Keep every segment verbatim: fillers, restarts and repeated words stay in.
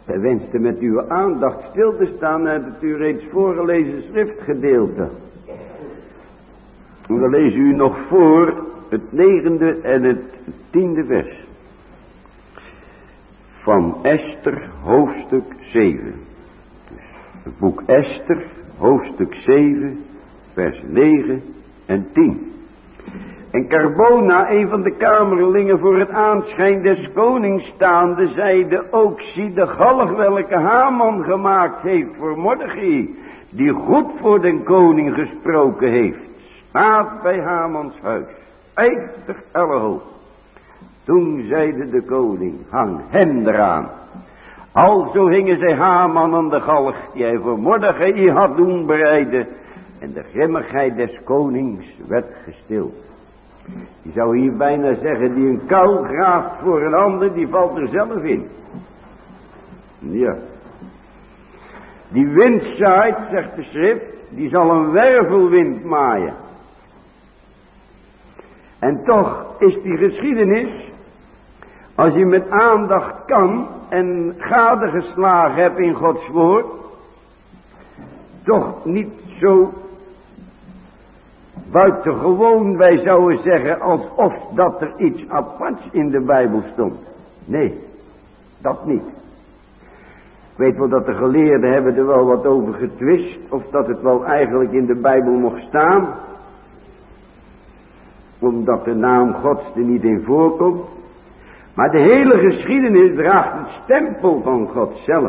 Wij wensten met uw aandacht stil te staan uit het u reeds voorgelezen schriftgedeelte. We lezen u nog voor het negende en het tiende vers. Van Esther, hoofdstuk zeven. Dus het boek Esther, hoofdstuk zeven, vers negen en tien. En Carbona, een van de kamerlingen voor het aanschijn des konings staande, zeide ook: zie de galg welke Haman gemaakt heeft voor Mordechai, die goed voor den koning gesproken heeft, staat bij Hamans huis, vijftig ellen hoog. Toen zeide de koning: hang hem eraan. Alzo hingen zij Haman aan de galg die hij voor Mordechai had doen bereiden, en de grimmigheid des konings werd gestild. Je zou hier bijna zeggen, die een kuil graaft voor een ander, die valt er zelf in. Ja. Die wind zaait, zegt de schrift, die zal een wervelwind maaien. En toch is die geschiedenis, als je met aandacht kan en gadegeslagen hebt in Gods woord, toch niet zo buitengewoon, wij zouden zeggen, alsof dat er iets aparts in de Bijbel stond. Nee, dat niet. Ik weet wel dat de geleerden hebben er wel wat over getwist, of dat het wel eigenlijk in de Bijbel mocht staan, omdat de naam Gods er niet in voorkomt. Maar de hele geschiedenis draagt het stempel van God zelf.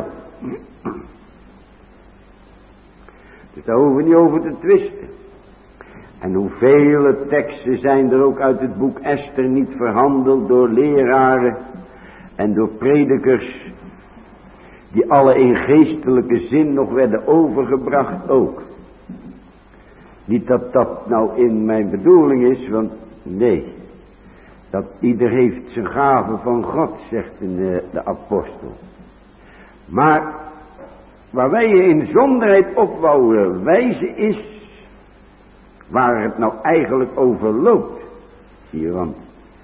Dus daar hoeven we niet over te twisten. En hoeveel teksten zijn er ook uit het boek Esther niet verhandeld door leraren en door predikers, die alle in geestelijke zin nog werden overgebracht ook. Niet dat dat nou in mijn bedoeling is, want nee, dat ieder heeft zijn gave van God, zegt de, de apostel. Maar waar wij je in zonderheid op wouden wijzen is, waar het nou eigenlijk over loopt. Zie je, want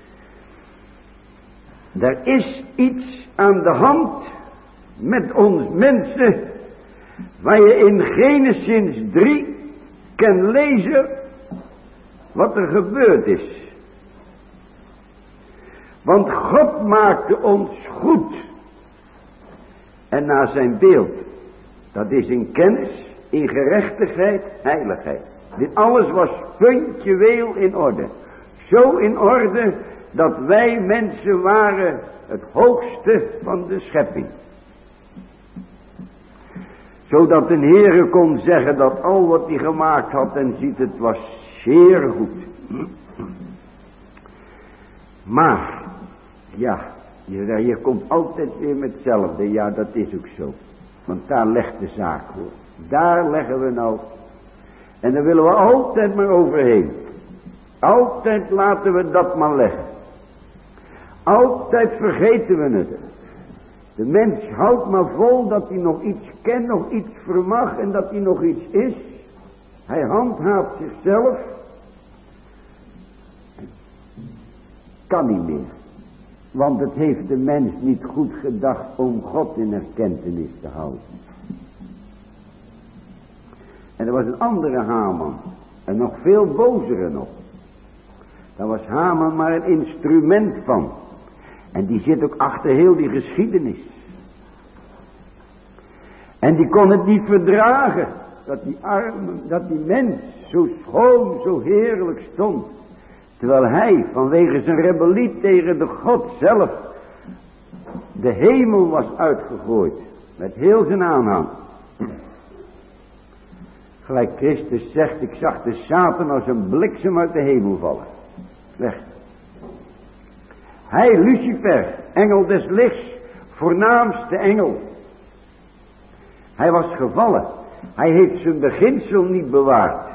er is iets aan de hand met ons mensen, waar je in Genesis drie kan lezen wat er gebeurd is. Want God maakte ons goed en naar zijn beeld. Dat is in kennis, in gerechtigheid, heiligheid. Dit alles was puntjuweel in orde. Zo in orde dat wij mensen waren het hoogste van de schepping. Zodat een Heere kon zeggen dat al wat hij gemaakt had en ziet, het was zeer goed. Maar, ja, je, je komt altijd weer met hetzelfde. Ja, dat is ook zo. Want daar legt de zaak voor. Daar leggen we nou. En daar willen we altijd maar overheen. Altijd laten we dat maar leggen. Altijd vergeten we het. De mens houdt maar vol dat hij nog iets kent, nog iets vermag en dat hij nog iets is. Hij handhaaft zichzelf. Kan niet meer. Want het heeft de mens niet goed gedacht om God in erkentenis te houden. En er was een andere Haman. En nog veel bozere nog. Daar was Haman maar een instrument van. En die zit ook achter heel die geschiedenis. En die kon het niet verdragen. Dat die arme, dat die mens zo schoon, zo heerlijk stond. Terwijl hij vanwege zijn rebellie tegen de God zelf de hemel was uitgegooid. Met heel zijn aanhang. Gelijk Christus zegt, ik zag de Satan als een bliksem uit de hemel vallen. Weg. Hij, Lucifer, engel des lichts, voornaamste engel. Hij was gevallen. Hij heeft zijn beginsel niet bewaard.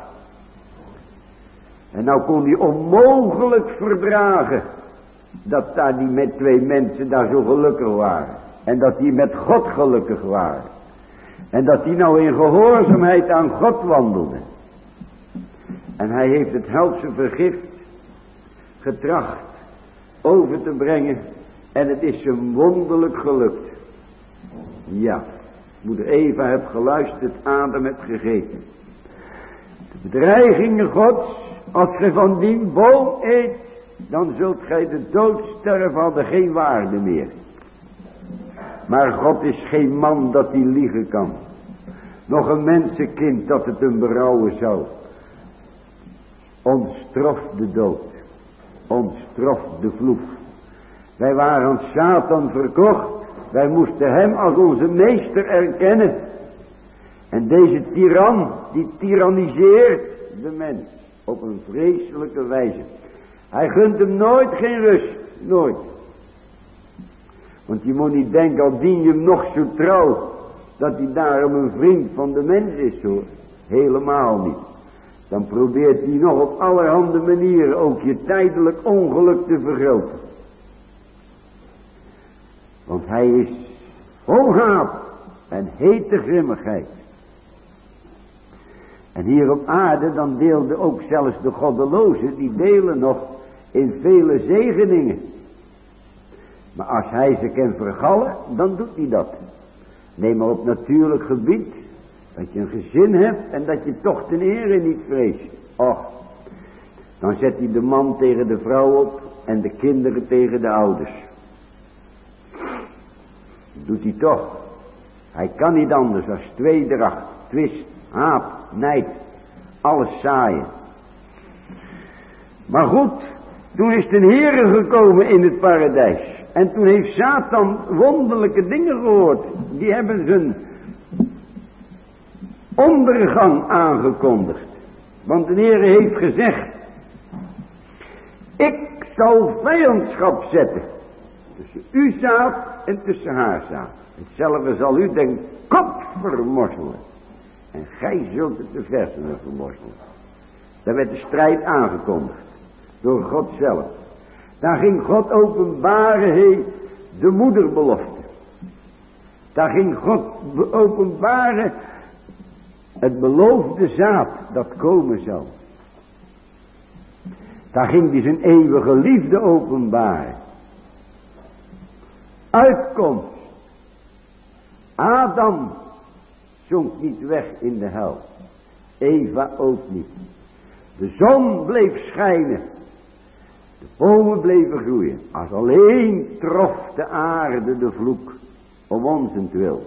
En nou kon hij onmogelijk verdragen dat daar die met twee mensen daar zo gelukkig waren. En dat die met God gelukkig waren. En dat die nou in gehoorzaamheid aan God wandelde. En hij heeft het helse vergift getracht over te brengen. En het is hem wonderlijk gelukt. Ja, moeder Eva heeft geluisterd, Adam heeft gegeten. De bedreigingen Gods, als gij van die boom eet, dan zult gij de dood sterven, hadden geen waarde meer. Maar God is geen man dat hij liegen kan. Nog een mensenkind dat het hem berouwen zou. Ons trof de dood. Ons trof de vloek. Wij waren aan Satan verkocht. Wij moesten hem als onze meester erkennen. En deze tiran, die tyranniseert de mens op een vreselijke wijze. Hij gunt hem nooit geen rust. Nooit. Want je moet niet denken, al dien je hem nog zo trouw, dat hij daarom een vriend van de mens is, hoor. Helemaal niet. Dan probeert hij nog op allerhande manieren ook je tijdelijk ongeluk te vergroten. Want hij is vol haat en hete grimmigheid. En hier op aarde, dan deelde ook zelfs de goddelozen, die delen nog in vele zegeningen. Maar als hij ze kan vergallen, dan doet hij dat. Neem maar op natuurlijk gebied, dat je een gezin hebt en dat je toch ten ere niet vreest. Och, dan zet hij de man tegen de vrouw op en de kinderen tegen de ouders. Dat doet hij toch. Hij kan niet anders dan tweedracht, twist, haat, nijd, alles zaaien. Maar goed, toen is de Heere gekomen in het paradijs. En toen heeft Satan wonderlijke dingen gehoord. Die hebben zijn ondergang aangekondigd. Want de Heere heeft gezegd: ik zal vijandschap zetten tussen uw zaad en tussen haar zaad. Hetzelfde zal u den kop vermorzelen. En gij zult het de hersenen vermorzelen. Daar werd de strijd aangekondigd. Door God zelf. Daar ging God openbaren, he, de moederbelofte. Daar ging God openbaren het beloofde zaad dat komen zou. Daar ging hij zijn eeuwige liefde openbaren. Uitkomst. Adam zonk niet weg in de hel. Eva ook niet. De zon bleef schijnen. De bomen bleven groeien. Als alleen trof de aarde de vloek. Om onzentwil.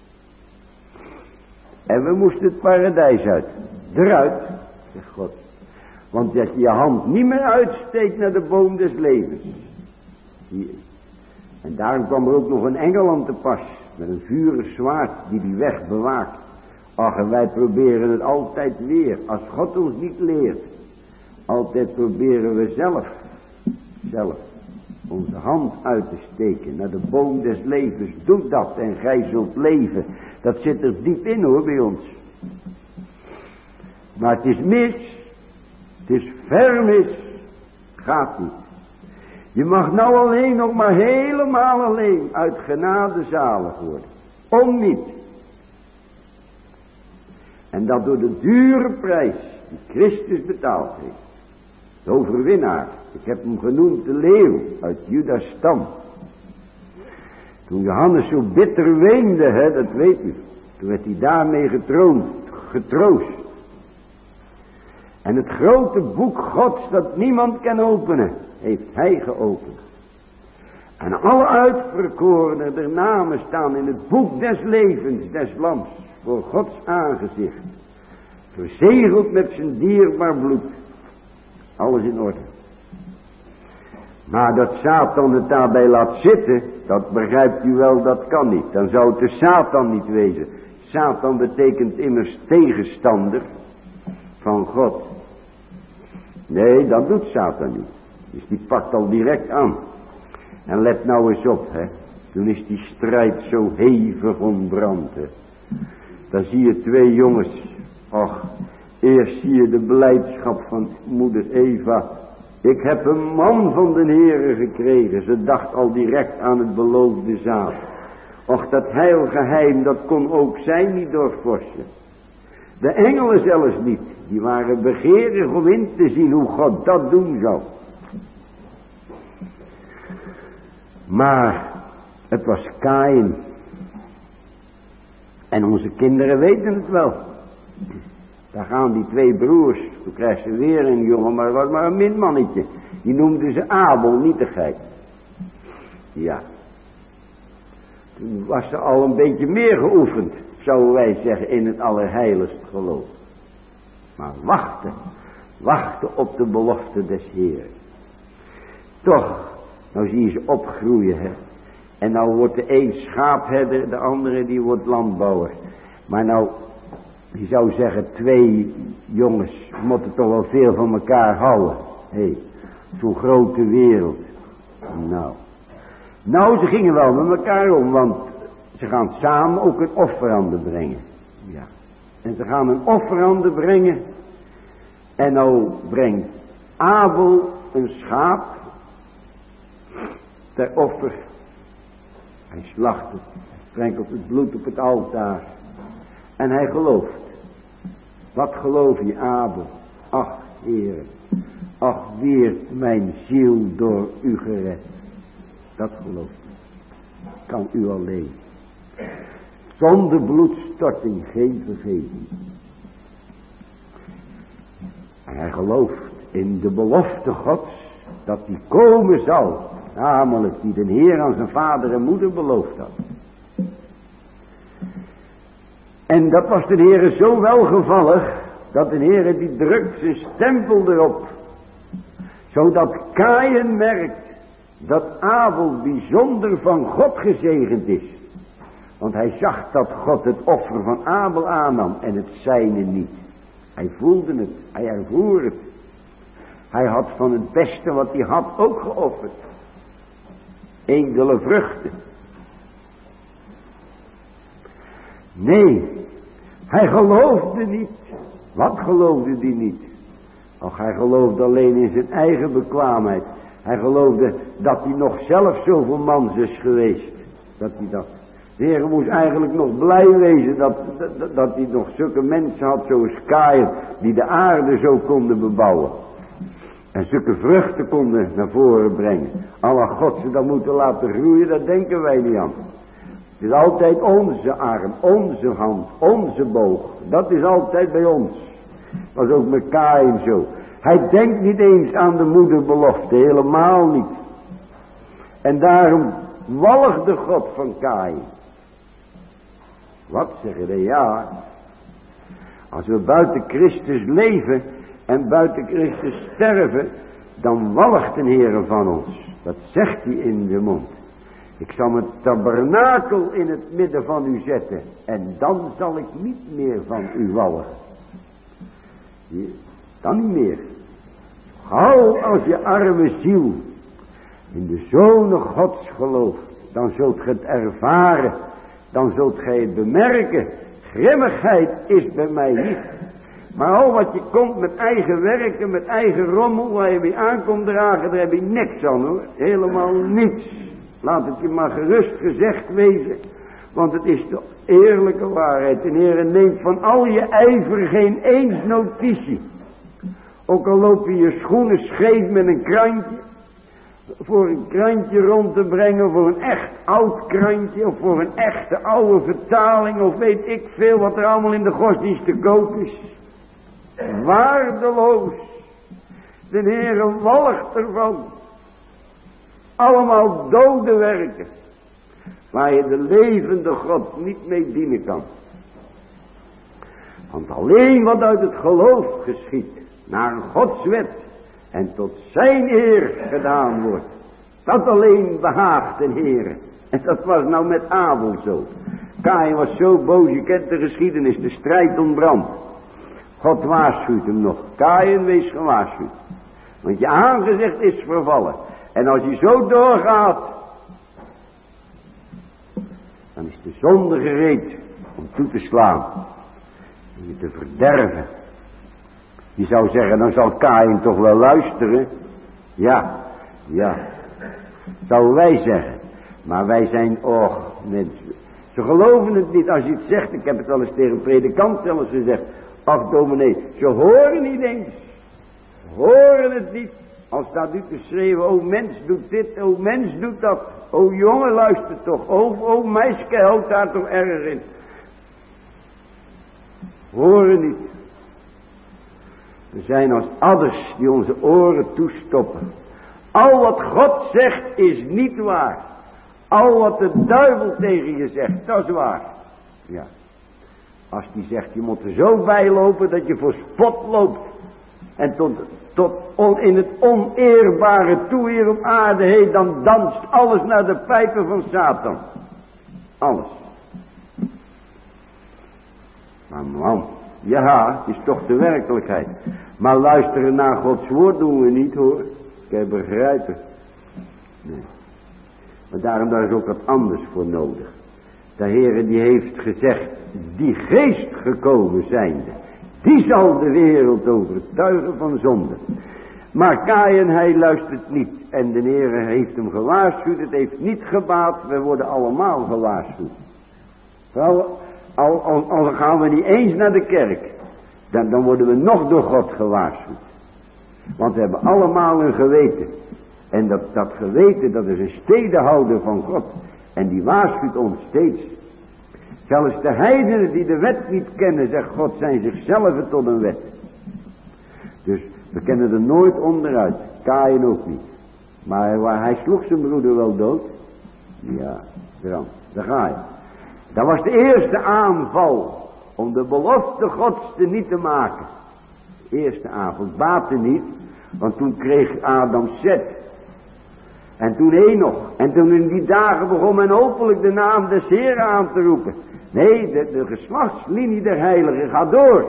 En we moesten het paradijs uit. Eruit, zegt God. Want dat je je hand niet meer uitsteekt naar de boom des levens. Hier. En daarom kwam er ook nog een engel aan te pas. Met een vurig zwaard die die weg bewaakt. Ach, en wij proberen het altijd weer. Als God ons niet leert. Altijd proberen we zelf. Zelf. Onze hand uit te steken naar de boom des levens. Doe dat en gij zult leven. Dat zit er diep in hoor bij ons. Maar het is mis. Het is ver mis. Gaat niet. Je mag nou alleen nog maar helemaal alleen uit genade zalig worden. Om niet. En dat door de dure prijs die Christus betaald heeft. De overwinnaar. Ik heb hem genoemd de leeuw uit Judas stam. Toen Johannes zo bitter weende, hè, dat weet u. Toen werd hij daarmee getroond, getroost. En het grote boek Gods dat niemand kan openen, heeft hij geopend. En alle uitverkorenen der namen staan in het boek des levens des lams voor Gods aangezicht. Verzegeld met zijn dierbaar bloed. Alles in orde. Maar dat Satan het daarbij laat zitten, dat begrijpt u wel, dat kan niet. Dan zou het de Satan niet wezen. Satan betekent immers tegenstander van God. Nee, dat doet Satan niet. Dus die pakt al direct aan. En let nou eens op, hè. Toen is die strijd zo hevig ontbrand, hè. Dan zie je twee jongens. Och, eerst zie je de blijdschap van moeder Eva. Ik heb een man van de Heere gekregen. Ze dacht al direct aan het beloofde zaad. Och, dat heilgeheim, dat kon ook zij niet doorvorsen. De engelen zelfs niet. Die waren begeerig om in te zien hoe God dat doen zou. Maar het was Kaïn En onze kinderen weten het wel. Daar gaan die twee broers. Toen krijgt ze weer een jongen, maar het was maar een minmannetje. Die noemden ze Abel, nietigheid. Ja. Toen was ze al een beetje meer geoefend, zouden wij zeggen, in het allerheiligst geloof. Maar wachten, wachten op de belofte des Heeren. Toch, nou zie je ze opgroeien, hè. En nou wordt de een schaapherder, de andere die wordt landbouwer. Maar nou, je zou zeggen, twee jongens moeten toch wel veel van elkaar houden. Hé, hey, zo'n grote wereld. Nou, nou ze gingen wel met elkaar om, want ze gaan samen ook een offerande brengen. Ja, en ze gaan een offerande brengen. En nou brengt Abel een schaap ter offer. Hij slacht het, sprenkelt het bloed op het altaar. En hij gelooft. Wat geloof je, Abel? Ach, Heer, ach, weert mijn ziel door u gered. Dat gelooft hij. Kan u alleen. Zonder bloedstorting geen vergeving. En hij gelooft in de belofte Gods dat die komen zal. Namelijk die de Heer aan zijn vader en moeder beloofd had. En dat was de Heere zo welgevallig, dat de Heere die drukt zijn stempel erop. Zodat Kaïn merkt dat Abel bijzonder van God gezegend is. Want hij zag dat God het offer van Abel aannam en het zijne niet. Hij voelde het, hij ervoer het. Hij had van het beste wat hij had ook geofferd. Edele vruchten. Nee, hij geloofde niet. Wat geloofde hij niet? Och, hij geloofde alleen in zijn eigen bekwaamheid. Hij geloofde dat hij nog zelf zoveel mans is geweest. Dat hij dat. De Heer moest eigenlijk nog blij wezen dat, dat, dat hij nog zulke mensen had zoals Kaïn, die de aarde zo konden bebouwen. En zulke vruchten konden naar voren brengen. Alle God ze dan moeten laten groeien, dat denken wij niet aan. Het is altijd onze arm, onze hand, onze boog. Dat is altijd bij ons. Dat was ook met Kaïn zo. Hij denkt niet eens aan de moederbelofte, helemaal niet. En daarom walgde God van Kaïn. Wat zeggen de ja? Als we buiten Christus leven en buiten Christus sterven, dan walgt de Heer van ons. Dat zegt hij in de mond. Ik zal mijn tabernakel in het midden van u zetten. En dan zal ik niet meer van u walgen. Dan niet meer. Gauw als je arme ziel in de Zonen Gods gelooft. Dan zult ge het ervaren. Dan zult gij het bemerken. Grimmigheid is bij mij niet. Maar al wat je komt met eigen werken, met eigen rommel, waar je mee aankomt dragen, daar heb je niks aan hoor. Helemaal niets. Laat het je maar gerust gezegd wezen. Want het is de eerlijke waarheid. De Heer neemt van al je ijver geen eens notitie. Ook al loop je je schoenen scheef met een krantje. Voor een krantje rond te brengen. Voor een echt oud krantje. Of voor een echte oude vertaling. Of weet ik veel wat er allemaal in de godsdienst te koop is. Waardeloos. De Heer walgt ervan. Allemaal dode werken. Waar je de levende God niet mee dienen kan. Want alleen wat uit het geloof geschiet. Naar Gods wet. En tot zijn eer gedaan wordt. Dat alleen behaagt de Heer. En dat was nou met Abel zo. Kaïn was zo boos. Je kent de geschiedenis. De strijd ontbrandt. God waarschuwt hem nog. Kaïn, wees gewaarschuwd. Want je aangezicht is vervallen. En als je zo doorgaat. Dan is de zonde gereed. Om toe te slaan. Om je te verderven. Je zou zeggen, dan zal Kaïn toch wel luisteren. Ja, ja. Zouden wij zeggen. Maar wij zijn, och mensen. Ze geloven het niet als je het zegt. Ik heb het al eens tegen een predikant zelfs gezegd. Ach dominee, ze horen niet eens. Ze horen het niet. Als staat u te schreeuwen, o mens doet dit, o mens doet dat. O jongen luister toch, o, o meisje houdt daar toch erg in. Horen niet. We zijn als adders die onze oren toestoppen. Al wat God zegt is niet waar. Al wat de duivel tegen je zegt, dat is waar. Ja. Als die zegt, je moet er zo bij lopen dat je voor spot loopt. En tot, tot on, in het oneerbare toe hier op aarde heen, dan danst alles naar de pijpen van Satan. Alles. Maar man, ja, het is toch de werkelijkheid. Maar luisteren naar Gods woord doen we niet hoor. Ik heb begrijpen. Nee. Maar daarom daar is ook wat anders voor nodig. De Heere die heeft gezegd, die geest gekomen zijnde, die zal de wereld overtuigen van zonde. Maar Kaïn hij luistert niet. En de Heere heeft hem gewaarschuwd, het heeft niet gebaat, we worden allemaal gewaarschuwd. Wel, al, al, al gaan we niet eens naar de kerk, dan, dan worden we nog door God gewaarschuwd. Want we hebben allemaal een geweten. En dat, dat geweten, dat is een stedenhouder van God. En die waarschuwt ons steeds. Zelfs de heidenen die de wet niet kennen, zegt God, zijn zichzelf tot een wet. Dus we kennen er nooit onderuit. Kaïn ook niet. Maar waar hij sloeg zijn broeder wel dood. Ja, dan, daar ga je. Dat was de eerste aanval. Om de belofte Gods te niet te maken. De eerste aanval. Het baatte niet. Want toen kreeg Adam Zet. En toen Enoch. En toen in die dagen begon men hopelijk de naam des Heeren aan te roepen. Nee, de, de geslachtslinie der heiligen gaat door.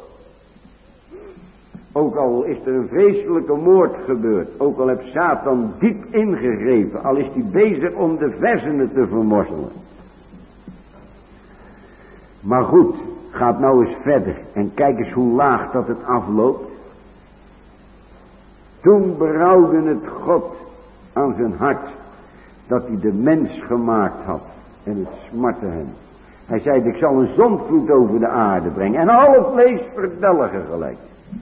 Ook al is er een vreselijke moord gebeurd. Ook al heeft Satan diep ingegrepen. Al is hij bezig om de versenen te vermorzelen. Maar goed, gaat nou eens verder. En kijk eens hoe laag dat het afloopt. Toen berouwde het God aan zijn hart dat hij de mens gemaakt had. En het smartte hem. Hij zei, ik zal een zondvloed over de aarde brengen. En al het vlees verdelgen gelijk.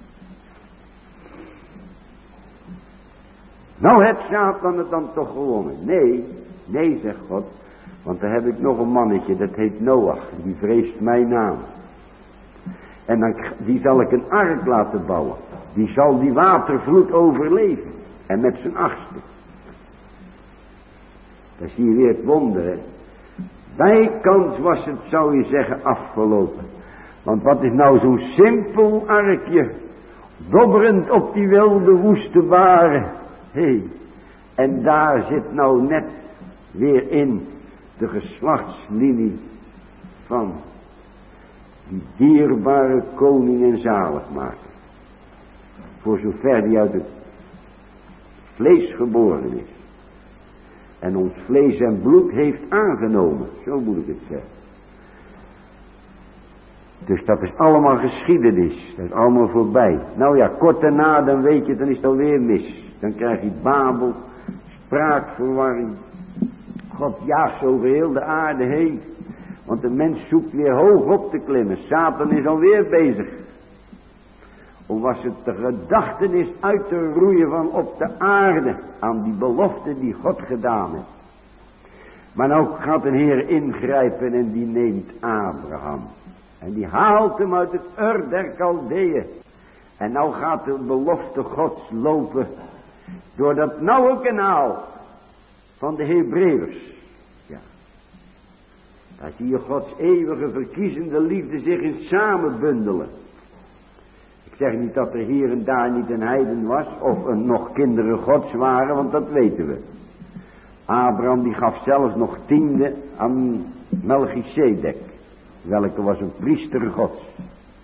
Nou heeft Satan het dan toch gewonnen. Nee, nee zegt God. Want dan heb ik nog een mannetje, dat heet Noach. Die vreest mijn naam. En dan, die zal ik een ark laten bouwen. Die zal die watervloed overleven. En met zijn achtste. Dan zie je weer het wonder. Hè? Bijkans was het, zou je zeggen, afgelopen. Want wat is nou zo'n simpel arkje. Dobberend op die wilde woeste baren. Hé. En daar zit nou net weer in de geslachtslinie van die dierbare koning en zaligmaker. Voor zover die uit het vlees geboren is. En ons vlees en bloed heeft aangenomen. Zo moet ik het zeggen. Dus dat is allemaal geschiedenis. Dat is allemaal voorbij. Nou ja, kort daarna dan weet je, dan is het alweer mis. Dan krijg je Babel, spraakverwarring. God jaagt over heel de aarde heen. Want de mens zoekt weer hoog op te klimmen. Satan is alweer bezig. Om was het de gedachtenis uit te roeien van op de aarde. Aan die belofte die God gedaan heeft. Maar nou gaat de Heer ingrijpen en die neemt Abraham. En die haalt hem uit het Ur der Chaldeeën. En nou gaat de belofte Gods lopen. Door dat nauwe kanaal van de Hebreeërs. Ja. Daar zie je Gods eeuwige verkiezende liefde zich in samenbundelen. Ik zeg niet dat er hier en daar niet een heiden was. Of er nog kinderen Gods waren. Want dat weten we. Abraham die gaf zelfs nog tiende aan Melchisedek. Welke was een priester Gods.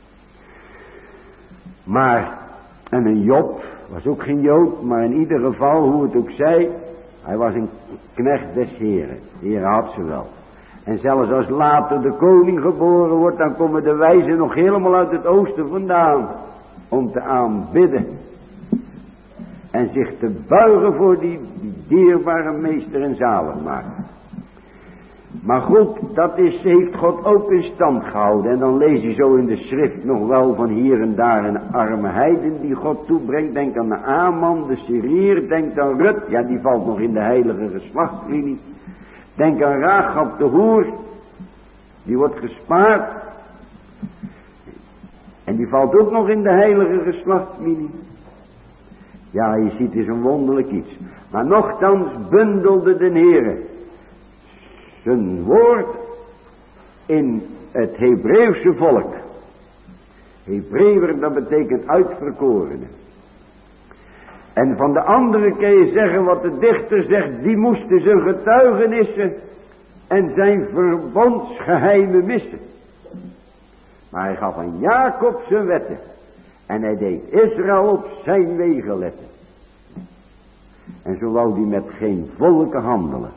Maar, en een Job was ook geen Jood. Maar in ieder geval, hoe het ook zij. Hij was een knecht des Heren. De Heer had ze wel. En zelfs als later de koning geboren wordt, dan komen de wijzen nog helemaal uit het oosten vandaan. Om te aanbidden. En zich te buigen voor die, die dierbare meester en zaligmaker. Maar goed, dat is, heeft God ook in stand gehouden. En dan lees je zo in de schrift nog wel van hier en daar een arme heiden die God toebrengt. Denk aan de Aman, de Syriër, denk aan Rut. Ja, die valt nog in de heilige geslachtslinie. Denk aan Rachab de hoer. Die wordt gespaard. die valt ook nog in de heilige geslachtslinie. Ja, je ziet, het is een wonderlijk iets. Maar nochtans bundelde de Heere zijn woord in het Hebreeuwse volk. Hebreeuwer, dat betekent uitverkorene. En van de andere kun je zeggen wat de dichter zegt, die moesten zijn getuigenissen en zijn verbondsgeheimen missen. Maar hij gaf aan Jacob zijn wetten en hij deed Israël op zijn wegen letten. En zo wou hij met geen volken handelen.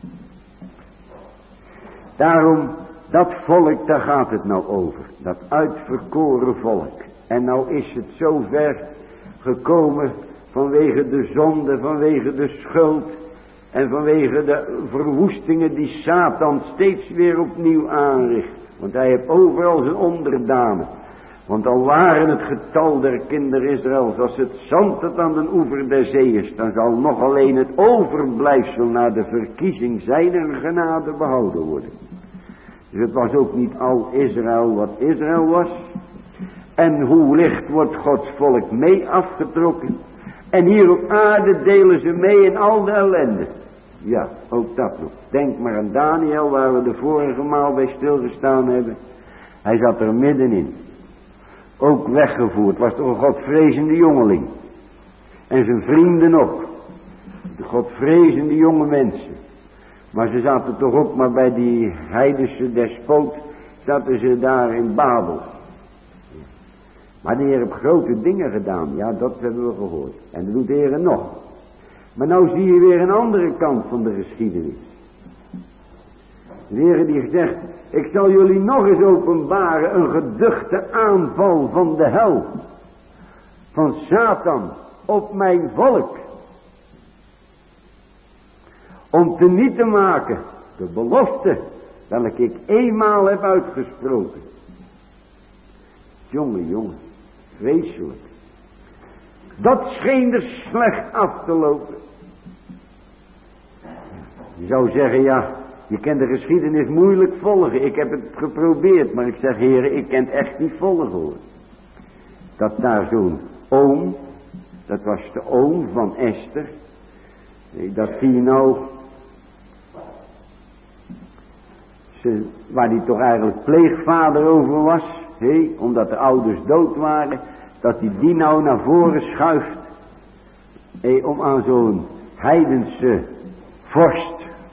Daarom, dat volk, daar gaat het nou over. Dat uitverkoren volk. En nou is het zo ver gekomen vanwege de zonde, vanwege de schuld en vanwege de verwoestingen die Satan steeds weer opnieuw aanricht. Want hij heeft overal zijn onderdanen. Want al waren het getal der kinderen Israëls als het zand dat aan de oever der zee is, dan zal nog alleen het overblijfsel naar de verkiezing zijner genade behouden worden. Dus het was ook niet al Israël wat Israël was. En hoe licht wordt Gods volk mee afgetrokken. En hier op aarde delen ze mee in al de ellende. Ja, ook dat nog. Denk maar aan Daniel, waar we de vorige maal bij stilgestaan hebben. Hij zat er middenin. Ook weggevoerd. Was toch een godvrezende jongeling. En zijn vrienden ook. De godvrezende jonge mensen. Maar ze zaten toch ook maar bij die heidense despoot. Zaten ze daar in Babel. Maar de Heer heeft grote dingen gedaan. Ja, dat hebben we gehoord. En dat doet de Heer nog. Maar nou zie je weer een andere kant van de geschiedenis. De Heer die zegt, ik zal jullie nog eens openbaren een geduchte aanval van de hel. Van Satan op mijn volk. Om te niet te maken de belofte welke ik eenmaal heb uitgesproken. Jongen, jongen, vreselijk. Dat scheen er slecht af te lopen. Je zou zeggen, ja, je kent de geschiedenis moeilijk volgen. Ik heb het geprobeerd, maar ik zeg, heren, ik kan het echt niet volgen hoor. Dat daar zo'n oom, dat was de oom van Esther, dat die nou, ze, waar die toch eigenlijk pleegvader over was, hé, omdat de ouders dood waren, dat hij die nou naar voren schuift, hé, om aan zo'n heidense vorst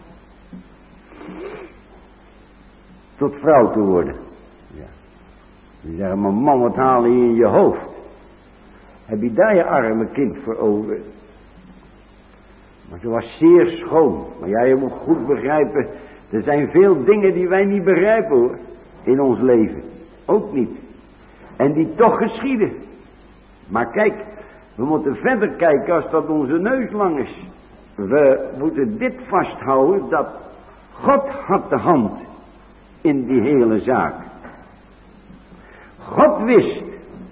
tot vrouw te worden. Ja. Die zeggen, maar man, wat haal je in je hoofd? Heb je daar je arme kind voor over? Maar ze was zeer schoon. Maar ja, je moet goed begrijpen, er zijn veel dingen die wij niet begrijpen hoor, in ons leven. Ook niet. En die toch geschieden. Maar kijk, we moeten verder kijken als dat onze neus lang is. We moeten dit vasthouden, dat God had de hand in die hele zaak. God wist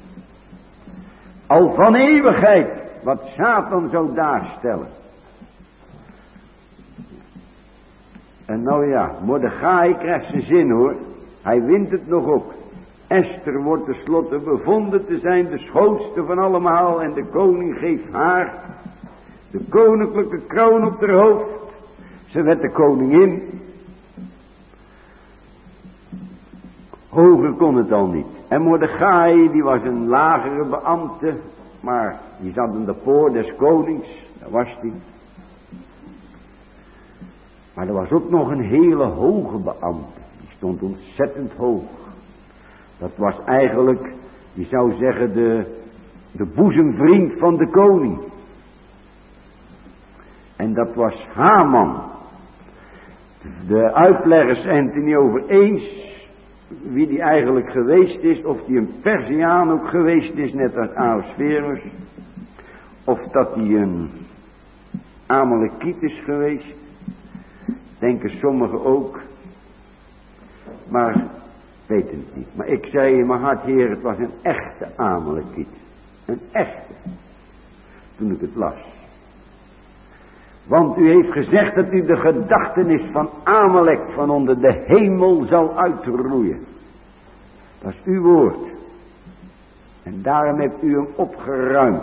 al van eeuwigheid wat Satan zou daarstellen. En nou ja, Mordechai krijgt zijn zin hoor. Hij wint het nog ook. Esther wordt tenslotte bevonden te zijn de schoonste van allemaal. En de koning geeft haar de koninklijke kroon op haar hoofd. Ze werd de koningin. Hoger kon het al niet. En Mordechai, die was een lagere beambte. Maar die zat in de poort des konings. Daar was hij. Maar er was ook nog een hele hoge beambte. Die stond ontzettend hoog. Dat was eigenlijk, je zou zeggen, de, de boezemvriend van de koning. En dat was Haman. De uitleggers zijn het er niet over eens wie die eigenlijk geweest is. Of die een Perziaan ook geweest is, net als Ahasverus. Of dat hij een Amalekiet is geweest. Denken sommigen ook. Maar weet het niet. Maar ik zei in mijn hart, Heer, het was een echte Amalekiet. Een echte. Toen ik het las. Want u heeft gezegd dat u de gedachtenis van Amalek van onder de hemel zal uitroeien. Dat is uw woord. En daarom hebt u hem opgeruimd.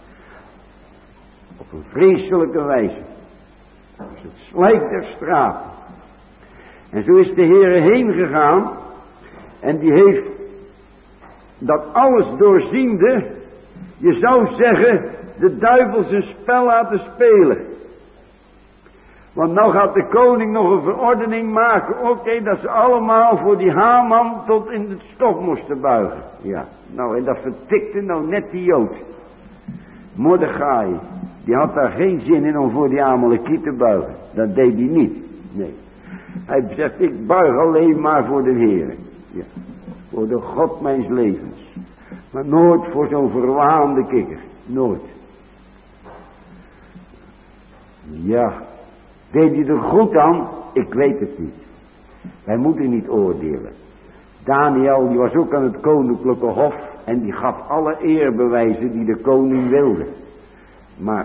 Op een vreselijke wijze. Dat is het slijk der straat. En zo is de Heere heen gegaan. En die heeft dat alles doorziende. Je zou zeggen, de duivel zijn spel laten spelen. Want nou gaat de koning nog een verordening maken. Oké, okay, dat ze allemaal voor die Haman tot in het stof moesten buigen. Ja, nou en dat vertikte nou net die Jood. Mordechai, die had daar geen zin in om voor die Amalekiet te buigen. Dat deed hij niet. Nee. Hij zegt, ik buig alleen maar voor de Heer. Ja. Voor de God mijns levens. Maar nooit voor zo'n verwaande kikker. Nooit. Ja. Deed hij er goed aan? Ik weet het niet. Wij moeten niet oordelen. Daniel, die was ook aan het koninklijke hof. En die gaf alle eerbewijzen die de koning wilde. Maar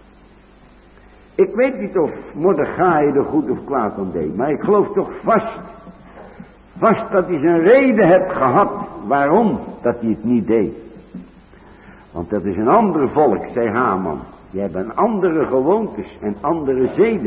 ik weet niet of Mordechai er goed of kwaad aan deed. Maar ik geloof toch vast. Vast dat hij zijn reden heeft gehad. Waarom dat hij het niet deed. Want dat is een ander volk, zei Haman. Die hebben andere gewoontes en andere zeden.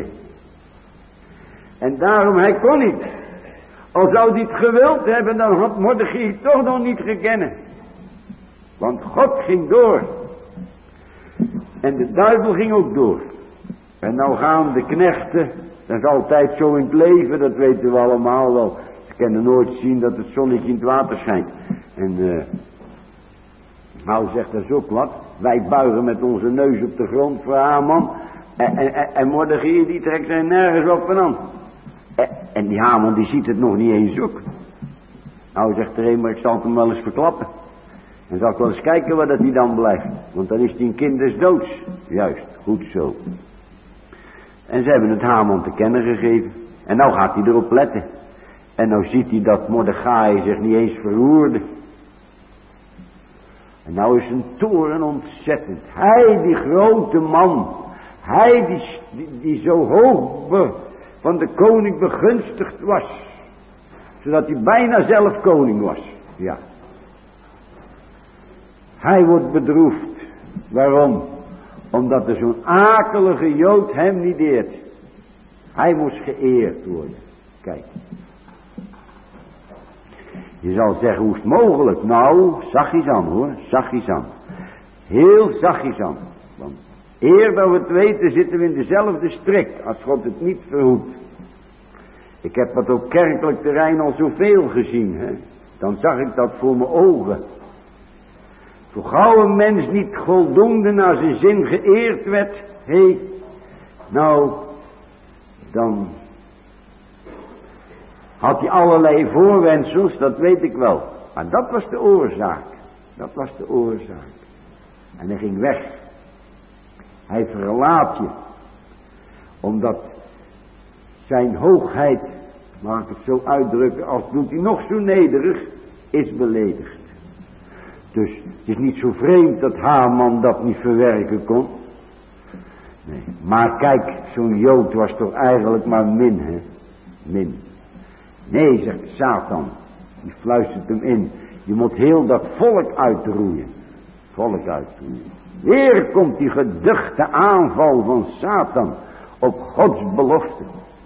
En daarom, hij kon niet. Al zou hij het gewild hebben, dan had Mordechai het toch nog niet gekend. Want God ging door. En de duivel ging ook door. En nou gaan de knechten, dat is altijd zo in het leven, dat weten we allemaal wel. Ze kunnen nooit zien dat het zonnetje in het water schijnt. En uh, nou zegt dat is ook wat. Wij buigen met onze neus op de grond voor Haman. En, en, en Mordechai die trekt zijn nergens op en aan. En, en die Haman die ziet het nog niet eens ook. Nou zegt er een, maar ik zal het hem wel eens verklappen. En zal ik wel eens kijken waar dat hij dan blijft. Want dan is hij een kind des doods. Juist, goed zo. En ze hebben het Haman te kennen gegeven. En nou gaat hij erop letten. En nou ziet hij dat Mordechai zich niet eens verroerde. En nou is zijn toren ontzettend. Hij, die grote man. Hij, die, die, die zo hoog be, van de koning begunstigd was. Zodat hij bijna zelf koning was. Ja. Hij wordt bedroefd. Waarom? Omdat er zo'n akelige Jood hem niet eert. Hij moest geëerd worden. Kijk. Je zal zeggen, hoe is het mogelijk? Nou, zachtjes aan hoor, zachtjes aan. Heel zachtjes aan. Want eer dat we het weten zitten we in dezelfde strik, als God het niet verhoedt. Ik heb dat op kerkelijk terrein al zoveel gezien, hè. Dan zag ik dat voor mijn ogen. Zo gauw een mens niet voldoende naar zijn zin geëerd werd, hé, hey, nou, dan had hij allerlei voorwendsels, dat weet ik wel. Maar dat was de oorzaak. Dat was de oorzaak. En hij ging weg. Hij verlaat je. Omdat zijn hoogheid, mag ik het zo uitdrukken, als doet hij nog zo nederig, is beledigd. Dus het is niet zo vreemd dat Haman dat niet verwerken kon. Nee, maar kijk, zo'n Jood was toch eigenlijk maar min, hè? Min. Nee, zegt Satan, die fluistert hem in. Je moet heel dat volk uitroeien. Volk uitroeien. Weer komt die geduchte aanval van Satan op Gods belofte.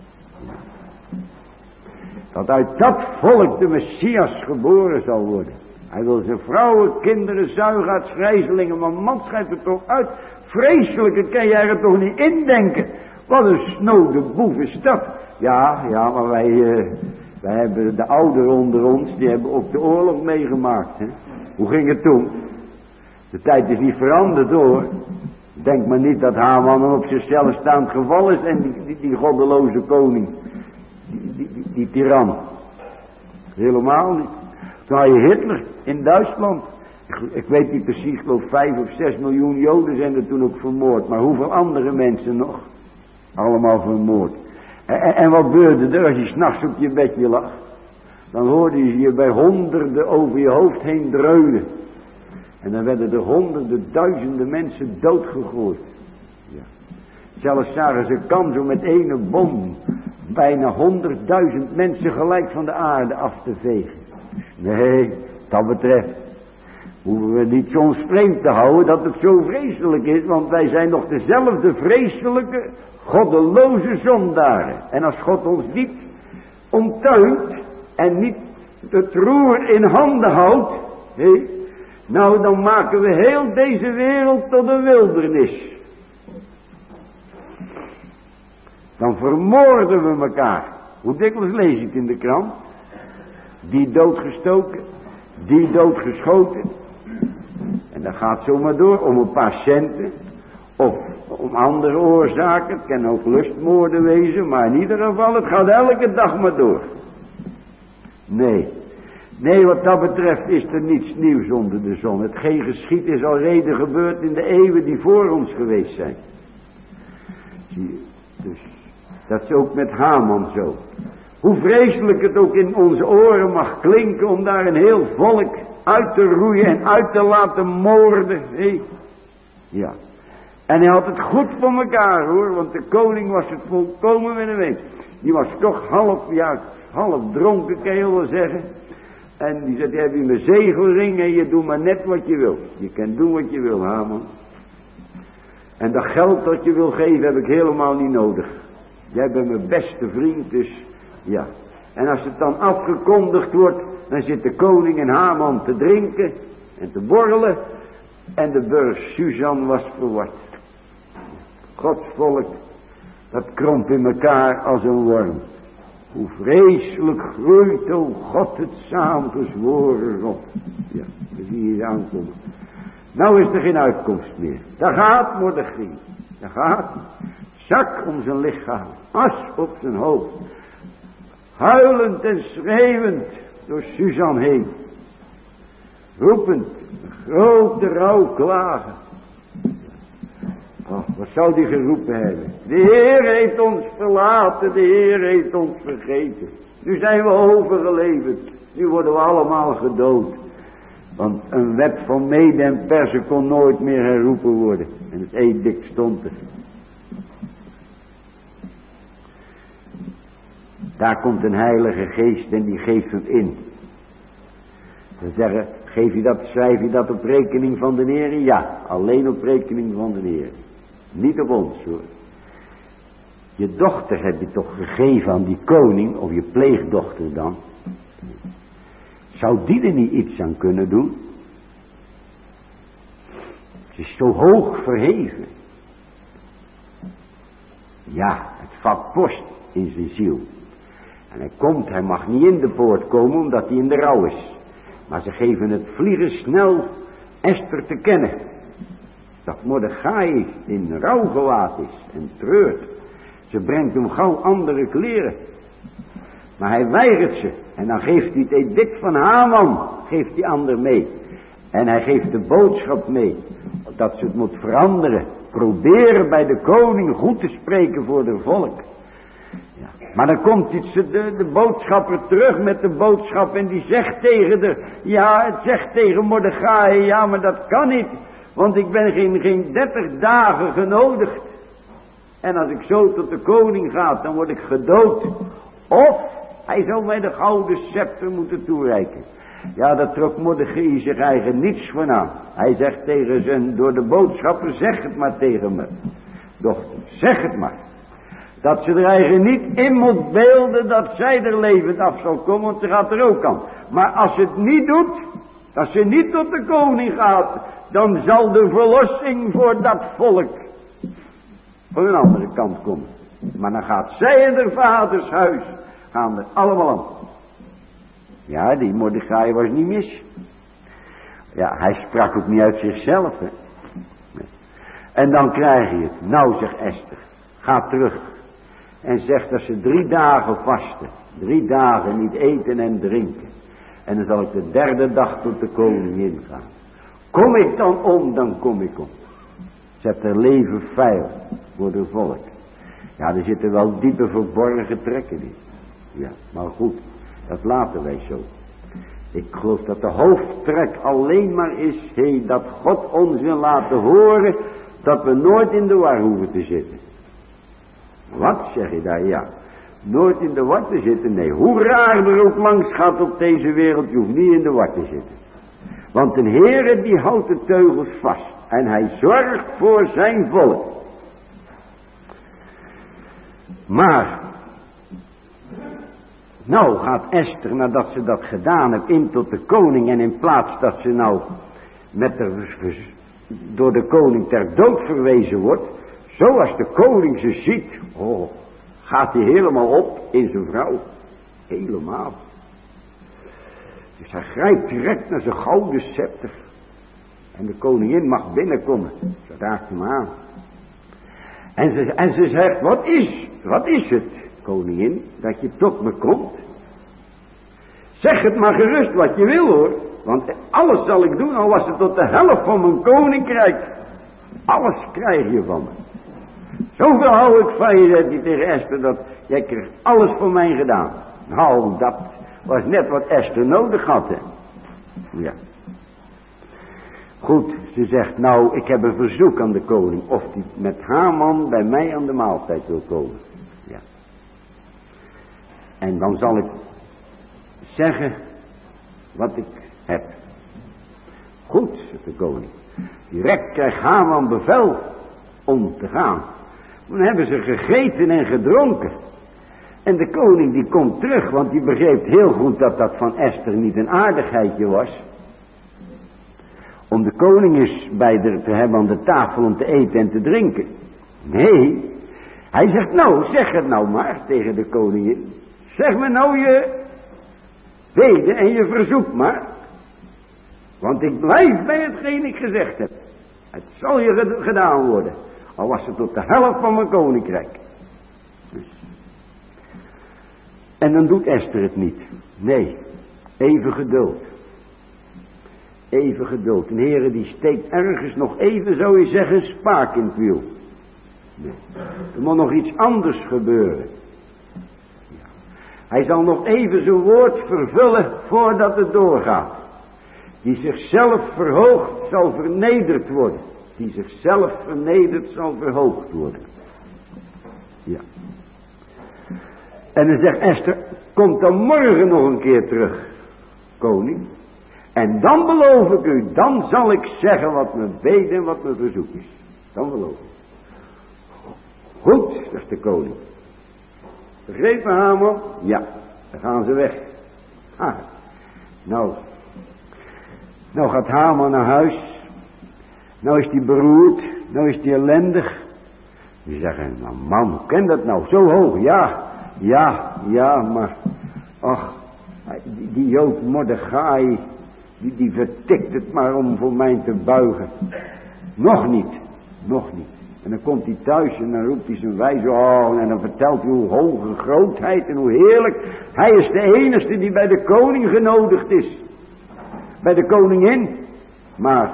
Dat uit dat volk de Messias geboren zal worden. Hij wil zijn vrouwen, kinderen, zuigaards, grijzelingen, maar man schrijft er toch uit. Vreselijke kan jij er toch niet indenken. Wat een snode boef is dat. Ja, ja, maar wij, uh, wij hebben de ouderen onder ons, die hebben ook de oorlog meegemaakt. Hè? Hoe ging het toen? De tijd is niet veranderd hoor. Denk maar niet dat Haman een op zichzelf staand geval is en die, die, die goddeloze koning. Die, die, die, die tiran. Helemaal niet. Toen had je Hitler in Duitsland. Ik, ik weet niet precies, ik geloof vijf of zes miljoen Joden zijn er toen ook vermoord. Maar hoeveel andere mensen nog? Allemaal vermoord. En, en, en wat gebeurde er als je 's nachts op je bedje lag? Dan hoorde je je bij honderden over je hoofd heen dreunen. En dan werden er honderden, duizenden mensen doodgegooid. Ja. Zelfs zagen ze kans om met ene bom bijna honderdduizend mensen gelijk van de aarde af te vegen. Nee, dat betreft. hoeven we niet ons vreemd te houden dat het zo vreselijk is, want wij zijn nog dezelfde vreselijke, goddeloze zondaren. En als God ons niet omtuint en niet het roer in handen houdt, hé, nou dan maken we heel deze wereld tot een wildernis. Dan vermoorden we elkaar. Hoe dikwijls lees ik in de krant? Die doodgestoken, die doodgeschoten. En dat gaat zomaar door om een paar centen. Of om andere oorzaken. Het kan ook lustmoorden wezen. Maar in ieder geval, het gaat elke dag maar door. Nee. Nee, wat dat betreft is er niets nieuws onder de zon. Hetgeen geschied is al reden gebeurd in de eeuwen die voor ons geweest zijn. Zie je, dus dat is ook met Haman zo. Hoe vreselijk het ook in onze oren mag klinken om daar een heel volk uit te roeien en uit te laten moorden. Hey. Ja. En hij had het goed voor elkaar hoor, want de koning was het volkomen met hem eens. Die was toch half, ja, half dronken kan je wel zeggen. En die zei, heb je mijn zegelring en je doet maar net wat je wil. Je kan doen wat je wil, Haman. En dat geld dat je wil geven heb ik helemaal niet nodig. Jij bent mijn beste vriend, dus ja. En als het dan afgekondigd wordt, dan zit de koning en Haman te drinken en te borrelen. En de burg Susan was verward. Gods volk, dat kromp in elkaar als een worm. Hoe vreselijk groeit, o God, het saamgezworen rot. Ja, we zien hier aankomen. Nou is er geen uitkomst meer. Daar gaat Mordechai. Daar gaat hij. Zak om zijn lichaam. As op zijn hoofd. Huilend en schreeuwend door Susan heen. Roepend. Grote rouw klagen. Oh, wat zou die geroepen hebben? De Heer heeft ons verlaten. De Heer heeft ons vergeten. Nu zijn we overgeleverd. Nu worden we allemaal gedood. Want een wet van mede en persen kon nooit meer herroepen worden. En het edict stond er. Daar komt een heilige geest en die geeft het in. Ze zeggen, geef je dat, schrijf je dat op rekening van de Heer? Ja, alleen op rekening van de Heer. Niet op ons hoor. Je dochter heb je toch gegeven aan die koning, of je pleegdochter dan. Zou die er niet iets aan kunnen doen? Ze is zo hoog verheven. Ja, het vat post in zijn ziel. En hij komt, hij mag niet in de poort komen omdat hij in de rouw is. Maar ze geven het vliegen snel Esther te kennen. Dat Mordechai in rouwgewaad is en treurt. Ze brengt hem gauw andere kleren. Maar hij weigert ze. En dan geeft hij het edict van Haman, geeft die ander mee. En hij geeft de boodschap mee. Dat ze het moet veranderen. Proberen bij de koning goed te spreken voor de volk. Ja. Maar dan komt iets, de, de boodschapper terug met de boodschap. En die zegt tegen de, ja het zegt tegen Mordechai. Ja maar dat kan niet. Want ik ben geen, geen dertig dagen genodigd. En als ik zo tot de koning ga, dan word ik gedood. Of hij zou mij de gouden scepter moeten toereiken. Ja, dat trok Mordechai zich eigen niets van aan. Hij zegt tegen zijn, door de boodschapper, zeg het maar tegen me. Dochter, zeg het maar. Dat ze er eigen niet in moet beelden dat zij er levend af zal komen, want ze gaat er ook aan. Maar als ze het niet doet, als ze niet tot de koning gaat, dan zal de verlossing voor dat volk van een andere kant komen. Maar dan gaat zij in haar vaders huis, gaan er allemaal aan. Ja, die Mordechai was niet mis. Ja, hij sprak ook niet uit zichzelf. Hè. En dan krijg je het. Nou, zegt Esther, ga terug. En zegt dat ze drie dagen vasten. Drie dagen niet eten en drinken. En dan zal ik de derde dag tot de koningin gaan. Kom ik dan om, dan kom ik om. Zet haar leven veil voor de volk. Ja, er zitten wel diepe verborgen trekken in. Ja, maar goed, dat laten wij zo. Ik geloof dat de hoofdtrek alleen maar is, hey, dat God ons wil laten horen, dat we nooit in de war hoeven te zitten. Wat zeg je daar? Ja, nooit in de war te zitten? Nee, hoe raar er ook langs gaat op deze wereld, je hoeft niet in de war te zitten. Want de Heere die houdt de teugels vast. En hij zorgt voor zijn volk. Maar. Nou gaat Esther, nadat ze dat gedaan heeft, in tot de koning. En in plaats dat ze nou met de, door de koning ter dood verwezen wordt. Zoals de koning ze ziet. Oh, gaat hij helemaal op in zijn vrouw. Helemaal. Dus hij grijpt direct naar zijn gouden scepter. En de koningin mag binnenkomen. Ze raakt hem aan. En ze, en ze zegt, wat is, wat is het, koningin, dat je tot me komt? Zeg het maar gerust wat je wil hoor. Want alles zal ik doen, al was het tot de helft van mijn koninkrijk. Alles krijg je van me. Zoveel hou ik van je, zegt hij tegen Esther, dat jij krijgt alles voor mij gedaan. Nou, dat was net wat Esther nodig had, hè. Ja. Goed, ze zegt, nou, ik heb een verzoek aan de koning, of die met Haman bij mij aan de maaltijd wil komen. Ja. En dan zal ik zeggen wat ik heb. Goed, zegt de koning. Direct krijgt Haman bevel om te gaan. Dan hebben ze gegeten en gedronken. En de koning die komt terug, want die begreep heel goed dat dat van Esther niet een aardigheidje was. Om de koning eens bij haar te hebben aan de tafel om te eten en te drinken. Nee, hij zegt nou, zeg het nou maar tegen de koningin. Zeg me nou je bede en je verzoek maar. Want ik blijf bij hetgeen ik gezegd heb. Het zal je gedaan worden. Al was het tot de helft van mijn koninkrijk. Dus. En dan doet Esther het niet. Nee, even geduld. Even geduld. Een Heere die steekt ergens nog even, zou je zeggen, spaak in het wiel. Nee. Er moet nog iets anders gebeuren. Ja. Hij zal nog even zijn woord vervullen voordat het doorgaat. Die zichzelf verhoogt zal vernederd worden. Die zichzelf vernederd zal verhoogd worden. Ja. En dan zegt Esther, komt dan morgen nog een keer terug, koning. En dan beloof ik u, dan zal ik zeggen wat mijn bede en wat mijn verzoek is. Dan beloof ik. Goed, zegt de koning. Begrepen, Haman? Ja, dan gaan ze weg. Ah, nou, nou gaat Haman naar huis. Nou is hij beroerd, nou is hij ellendig. Die zeggen, nou man, hoe kan dat nou? Zo hoog, ja, ja, ja, maar, ach, die, die Jood Mordechai, die, die vertikt het maar om voor mij te buigen. Nog niet, nog niet. En dan komt hij thuis en dan roept hij zijn wijze, oh, en dan vertelt hij hoe hoge grootheid en hoe heerlijk. Hij is de enige die bij de koning genodigd is. Bij de koningin. Maar,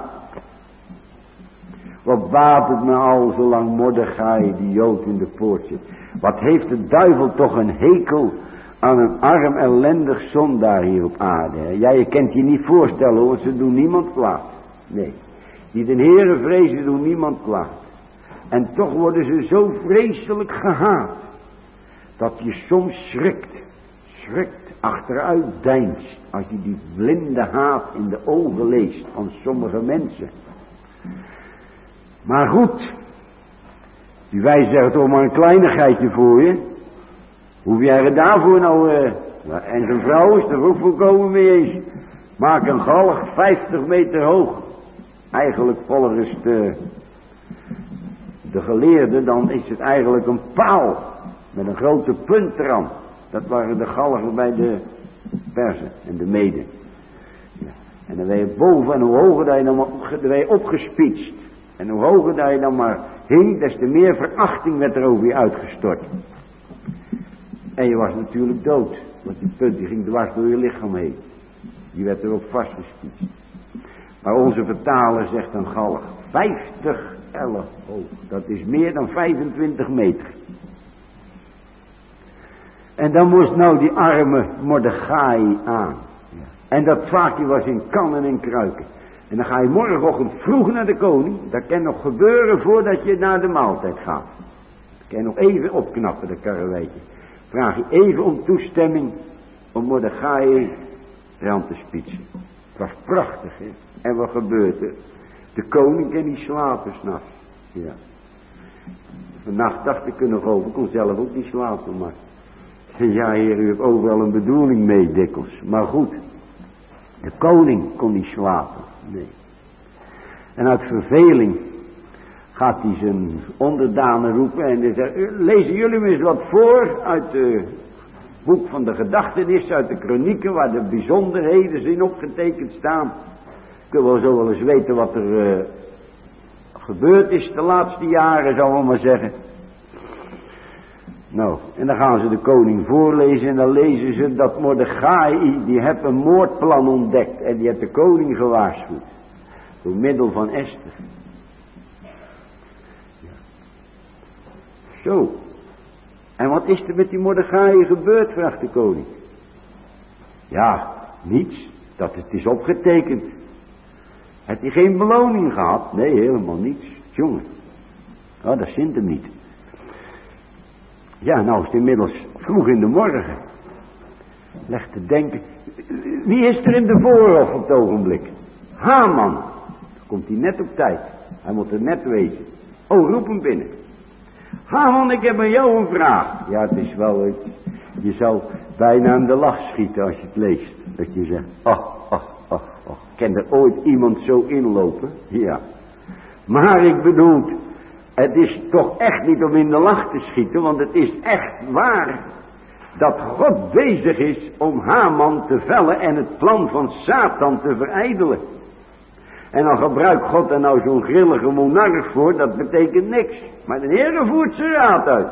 wat baat het me al zolang Mordechai, die Jood, in de poort zit. Wat heeft de duivel toch een hekel aan een arm ellendig zondaar hier op aarde. Hè? Ja, je kent je niet voorstellen hoor, ze doen niemand kwaad. Nee, die den Heere vrezen doen niemand kwaad. En toch worden ze zo vreselijk gehaat, dat je soms schrikt, schrikt, achteruit deinst, als je die blinde haat in de ogen leest van sommige mensen. Maar goed, die wij zeggen toch maar een kleinigheidje voor je. Hoef jij er daarvoor nou, uh, en zijn vrouw is er ook volkomen mee eens. Maak een galg vijftig meter hoog. Eigenlijk volgens de, de geleerden, dan is het eigenlijk een paal met een grote punt eraan. Dat waren de galgen bij de Perzen en de Meden. Ja. En dan ben je boven, en hoe hoger dat je dan ben je opgespietst. En hoe hoger dat je dan maar hing, des te meer verachting werd er over je uitgestort. En je was natuurlijk dood, want die punt die ging dwars door je lichaam heen. Die werd erop vastgespietst. Maar onze vertaler zegt een galg vijftig ellen hoog. Dat is meer dan vijfentwintig meter. En dan moest nou die arme Mordechai aan. En dat vaakje was in kannen en kruiken. En dan ga je morgenochtend vroeg naar de koning. Dat kan nog gebeuren voordat je naar de maaltijd gaat. Dat kan je nog even opknappen, dat karreweitje. Vraag je even om toestemming om Mordechai eraan te spietsen. Het was prachtig, hè. En wat gebeurt er? De koning kan niet slapen s'nachts. Ja. Vannacht dacht ik er nog over, ik kon zelf ook niet slapen, maar... Ja, heer, u hebt overal een bedoeling mee dikwijls. Maar goed, de koning kon niet slapen. Nee. En uit verveling gaat hij zijn onderdanen roepen en hij zegt, lezen jullie me eens wat voor uit het boek van de gedachtenis, uit de kronieken, waar de bijzonderheden in opgetekend staan. Kunnen we zo wel eens weten wat er uh, gebeurd is de laatste jaren, zou ik maar zeggen. Nou, en dan gaan ze de koning voorlezen en dan lezen ze dat Mordechai, die heeft een moordplan ontdekt en die heeft de koning gewaarschuwd. Door middel van Esther. Ja. Zo. En wat is er met die Mordechai gebeurd, vraagt de koning. Ja, niets. Dat het is opgetekend. Heeft hij geen beloning gehad? Nee, helemaal niets. Jongen. Oh, dat zint hem niet. Ja, nou is het inmiddels vroeg in de morgen. Leg te denken. Wie is er in de voorhof op het ogenblik? Haman. Dan komt hij net op tijd. Hij moet er net wezen. Oh, roep hem binnen. Haman, ik heb aan jou een vraag. Ja, het is wel... Het, je zou bijna aan de lach schieten als je het leest. Dat je zegt, ach, ach, ach, ach. Kan er ooit iemand zo inlopen? Ja. Maar ik bedoel, het is toch echt niet om in de lach te schieten, want het is echt waar dat God bezig is om Haman te vellen en het plan van Satan te verijdelen. En dan gebruikt God er nou zo'n grillige monarch voor, dat betekent niks. Maar de Heere voert zijn raad uit.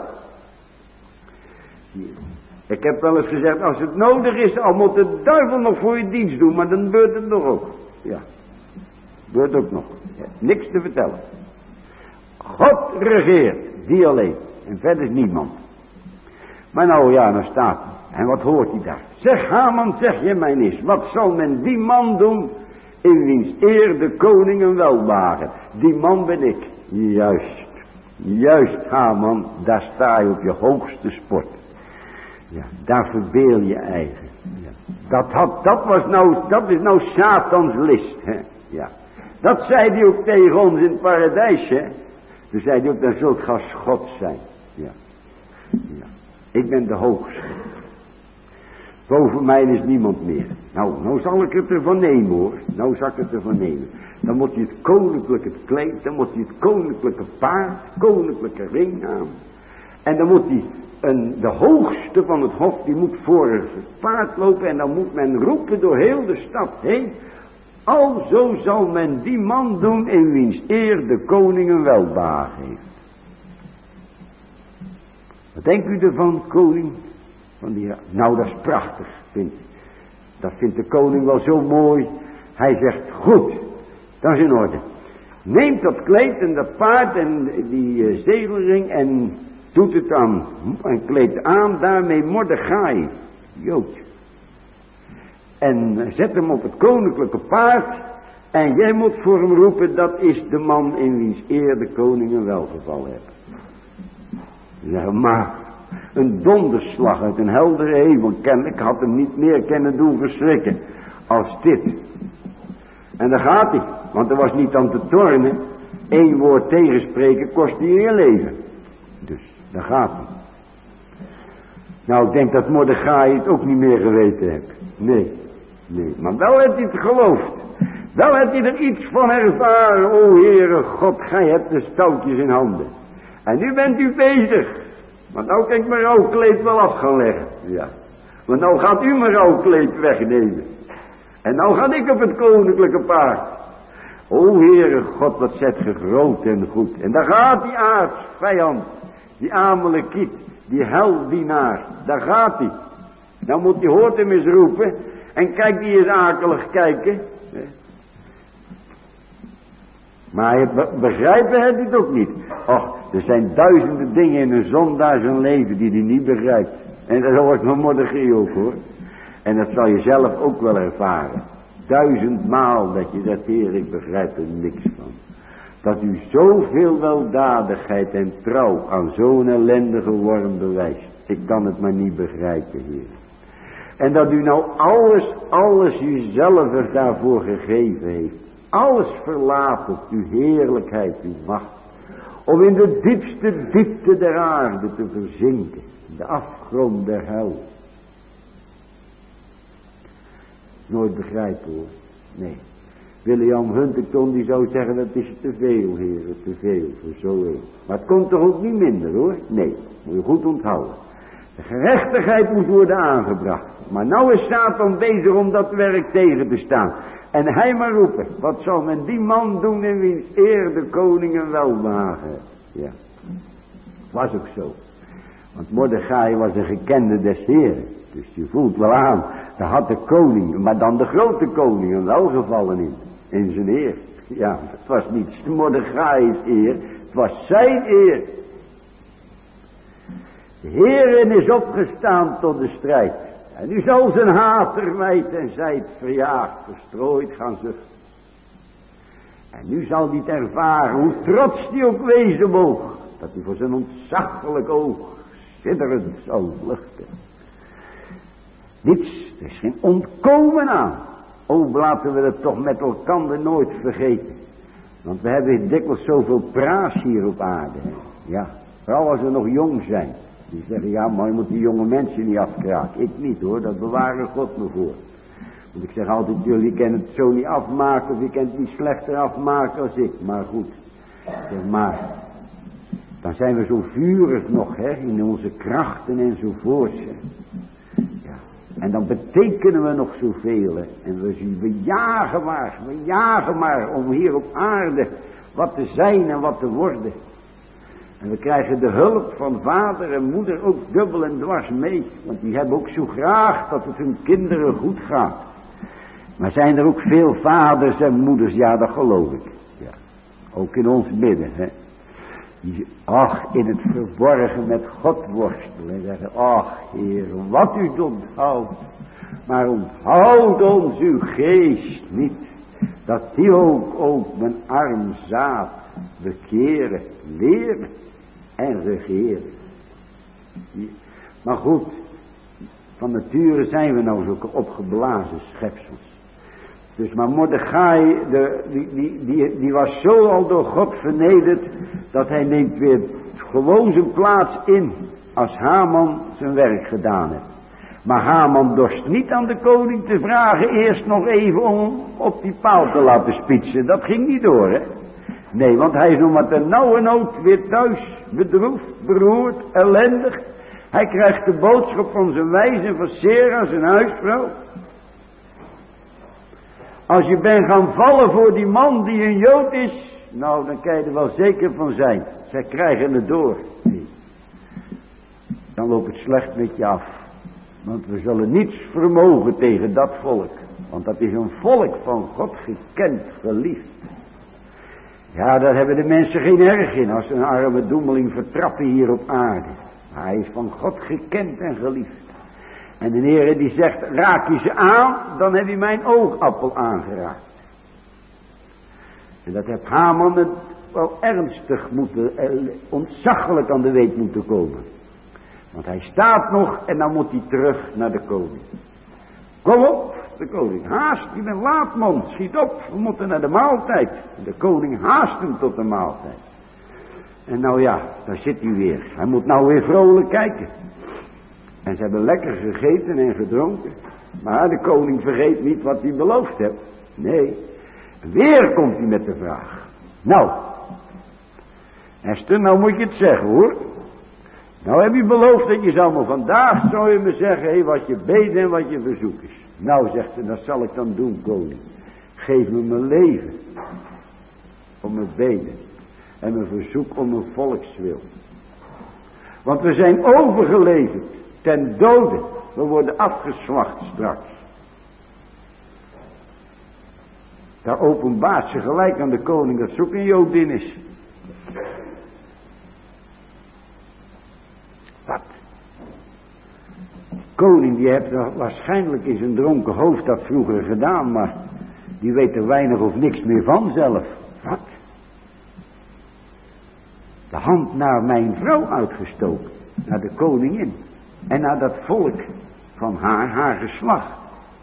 Ik heb wel eens gezegd, als het nodig is, al moet de duivel nog voor je dienst doen, maar dan gebeurt het nog ook. Ja, gebeurt ook nog. Ja, niks te vertellen. God regeert, die alleen. En verder niemand. Maar nou ja, dan staat hij. En wat hoort hij daar? Zeg Haman, zeg je mij eens, wat zal men die man doen, in wiens eer de koningen welbaren? Die man ben ik. Juist, juist Haman, daar sta je op je hoogste sport. Ja, daar verbeel je eigen. Ja. Dat, had, dat, was nou, dat is nou Satans list. Hè? Ja. Dat zei hij ook tegen ons in het paradijs. Hè? Toen zei hij ook, dan zult ge als God zijn. Ja. Ja. Ik ben de hoogste. Boven mij is niemand meer. Nou, nou zal ik het ervan nemen hoor. Nou zal ik het ervan nemen. Dan moet je het koninklijke kleed, dan moet je het koninklijke paard, koninklijke ring aan. En dan moet hij, een, de hoogste van het hof, die moet voor het paard lopen. En dan moet men roepen door heel de stad heen. Alzo zal men die man doen in wiens eer de koning een welbehagen heeft. Wat denkt u ervan, koning? Van die, nou, dat is prachtig, vindt u. Dat vindt de koning wel zo mooi. Hij zegt, goed, dat is in orde. Neemt dat kleed en dat paard en die uh, zegelring en doet het aan. En kleedt aan daarmee Mordechai, Jood. En zet hem op het koninklijke paard. En jij moet voor hem roepen, dat is de man in wiens eer de koning een welgeval heeft. Ja, maar een donderslag uit een heldere hemel. Kennelijk had hem niet meer kunnen doen verschrikken als dit. En daar gaat hij, want er was niet aan te tornen. Eén woord tegenspreken kost hij je leven. Dus, daar gaat hij. Nou, ik denk dat Mordechai het ook niet meer geweten heeft. Nee, nee, maar wel heeft hij het geloofd. Wel heeft hij er iets van ervaren. O Heere God, gij hebt de stoutjes in handen. En nu bent u bezig. Want nou kan ik mijn rouwkleed wel af gaan leggen. Ja. Want nou gaat u mijn rouwkleed wegnemen. En nou ga ik op het koninklijke paard. O Heere God, wat zet ge groot en goed. En daar gaat die aardsvijand. Die Amalekiet. Die heldienaar. Daar gaat hij. Nou moet hij, hoort hem eens roepen. En kijk die eens akelig kijken. Maar hij begrijpen hij het ook niet. Och, er zijn duizenden dingen in een zondaar zijn leven die hij niet begrijpt. En dat hoort mijn Mordechai ook hoor. En dat zal je zelf ook wel ervaren. Duizendmaal dat je dat, Heer, ik begrijp er niks van. Dat u zoveel weldadigheid en trouw aan zo'n ellendige worm bewijst. Ik kan het maar niet begrijpen, Heer. En dat u nou alles, alles uzelf er daarvoor gegeven heeft. Alles verlaten, uw heerlijkheid, uw macht. Om in de diepste diepte der aarde te verzinken. In de afgrond der hel. Nooit begrijpen hoor. Nee. William Huntington die zou zeggen dat is te veel, heren, te veel voor zo een. Maar het komt toch ook niet minder hoor. Nee, moet je goed onthouden. De gerechtigheid moet worden aangebracht. Maar nou is Satan bezig om dat werk tegen te staan. En hij maar roepen, wat zal men die man doen in wiens eer de koningen welbehagen? Ja, was ook zo. Want Mordechai was een gekende des Heren. Dus je voelt wel aan, daar had de koning, maar dan de grote koning een welgevallen in. In zijn eer. Ja, het was niet Mordechai's eer, het was zijn eer. De Heeren is opgestaan tot de strijd. En nu zal zijn hater wijd en zijd verjaagd, verstrooid gaan zuchten. En nu zal hij het ervaren, hoe trots hij ook wezen moog, dat hij voor zijn ontzaglijk oog sidderend zal vluchten. Niets, er is geen ontkomen aan. O, laten we het toch met elkaar nooit vergeten. Want we hebben dikwijls zoveel praat hier op aarde. Ja, vooral als we nog jong zijn. Die zeggen, ja, maar je moet die jonge mensen niet afkraken. Ik niet hoor, dat bewaren God me voor. Want ik zeg altijd, jullie kunnen het zo niet afmaken, of je kunt het niet slechter afmaken als ik. Maar goed, zeg maar, dan zijn we zo vurig nog, hè, in onze krachten enzovoort. Ja, en dan betekenen we nog zoveel, hè. En we zien, we jagen maar, we jagen maar om hier op aarde wat te zijn en wat te worden. En we krijgen de hulp van vader en moeder ook dubbel en dwars mee. Want die hebben ook zo graag dat het hun kinderen goed gaat. Maar zijn er ook veel vaders en moeders? Ja, dat geloof ik. Ja. Ook in ons midden. Hè. Die, ach, in het verborgen met God worstelen. En zeggen, ach Heer, wat u onthoudt. Maar onthoud ons uw geest niet. Dat die ook, ook mijn arm zaad bekeren, leren en regeren. Maar goed, van nature zijn we nou zulke opgeblazen schepsels. Dus maar Mordechai, de, die, die, die, die was zo al door God vernederd, dat hij neemt weer gewoon zijn plaats in, als Haman zijn werk gedaan heeft. Maar Haman dorst niet aan de koning te vragen, eerst nog even om op die paal te laten spitsen. Dat ging niet door, hè. Nee, want hij is nog maar ten nauwe nood weer thuis, bedroefd, beroerd, ellendig. Hij krijgt de boodschap van zijn wijze, van Sera, zijn huisvrouw. Als je bent gaan vallen voor die man die een Jood is, nou dan kan je er wel zeker van zijn. Zij krijgen het door. Nee. Dan loopt het slecht met je af. Want we zullen niets vermogen tegen dat volk. Want dat is een volk van God gekend, geliefd. Ja, daar hebben de mensen geen erg in als ze een arme doemeling vertrappen hier op aarde. Maar hij is van God gekend en geliefd. En de Heer die zegt, raak je ze aan, dan heb je mijn oogappel aangeraakt. En dat heeft Haman het wel ernstig moeten, ontzaglijk aan de weet moeten komen. Want hij staat nog en dan moet hij terug naar de koning. Kom op, de koning, haast, je bent laat man, schiet op, we moeten naar de maaltijd. De koning haast hem tot de maaltijd. En nou ja, daar zit hij weer. Hij moet nou weer vrolijk kijken. En ze hebben lekker gegeten en gedronken. Maar de koning vergeet niet wat hij beloofd heeft. Nee, weer komt hij met de vraag. Nou, Esther, nou moet je het zeggen hoor. Nou heb je beloofd dat je zou me vandaag, zou je me zeggen, hé, wat je beden en wat je verzoek is. Nou, zegt ze, dat zal ik dan doen, koning. Geef me mijn leven. Om mijn beden. En mijn verzoek om mijn volkswil. Want we zijn overgeleverd. Ten dode. We worden afgeslacht straks. Daar openbaart ze gelijk aan de koning dat zoek een Jodin is. Wat? De koning die heeft waarschijnlijk in zijn dronken hoofd dat vroeger gedaan, maar die weet er weinig of niks meer van zelf. Wat? De hand naar mijn vrouw uitgestoken. Naar de koningin. En naar dat volk. van haar, haar geslacht.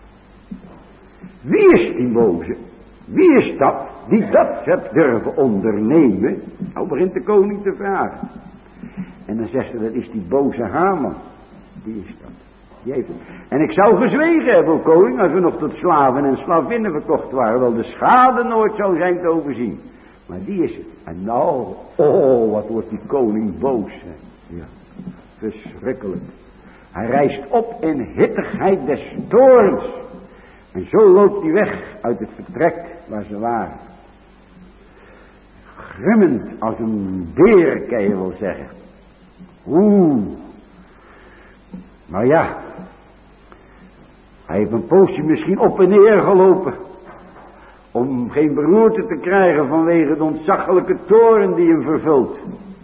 Wie is die boze? Wie is dat die dat hebt durven ondernemen? Nou begint de koning te vragen. En dan zegt ze, dat is die boze Haman. Die is dat. Die heeft het. En ik zou gezwegen hebben, o koning, als we nog tot slaven en slavinnen verkocht waren, wel de schade nooit zou zijn te overzien. Maar die is het. En nou, oh, wat wordt die koning boos. Hè? Ja, verschrikkelijk. Hij rijst op in hittigheid des toorns. En zo loopt hij weg uit het vertrek waar ze waren. Grimmend als een beer, kan je wel zeggen. Oeh. Maar ja. Hij heeft een poosje misschien op en neer gelopen. Om geen beroerte te krijgen vanwege de ontzaglijke toorn die hem vervult.